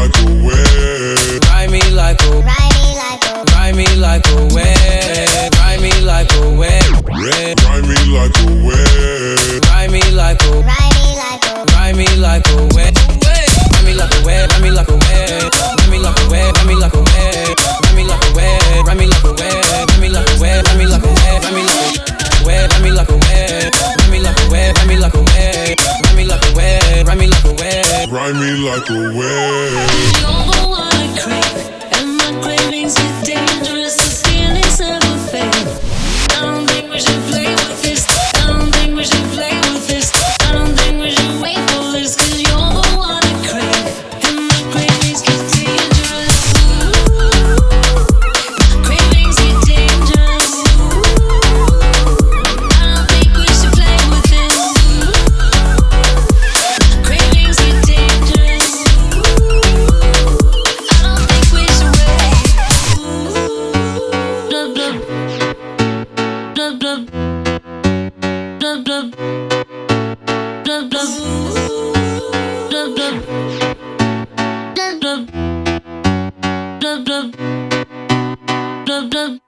like a wave. Ride me like a, ride me like a wave. Ride me like a wave. Ride me like a wave. Ride me like a, ride me like a wave. Ride me like a wave. Ride me like a wave. Ride me like a wave. Ride me like a wave. Ride me like a wave. Ride me like a wave. Ride me like a wave. Ride me like a wave. Ride me like a wave. Ride me like a wave. Ride me like a wave. Ride me like a wave. Ride me like a wave. Ride me like a wave. Ride me like a wave. You're the one I crave, and my cravings get dangerous. This feeling's never fade. I don't think we should play with this. I don't think we should play with this. I don't think we should wait for this. 'Cause you're the one I crave, and my cravings get dangerous. My cravings get dangerous. I don't think we should play with this. My cravings get dangerous. I don't think we should wait. Blub blub blub blub blub blub blub blub blub blub blub blub blub blub blub.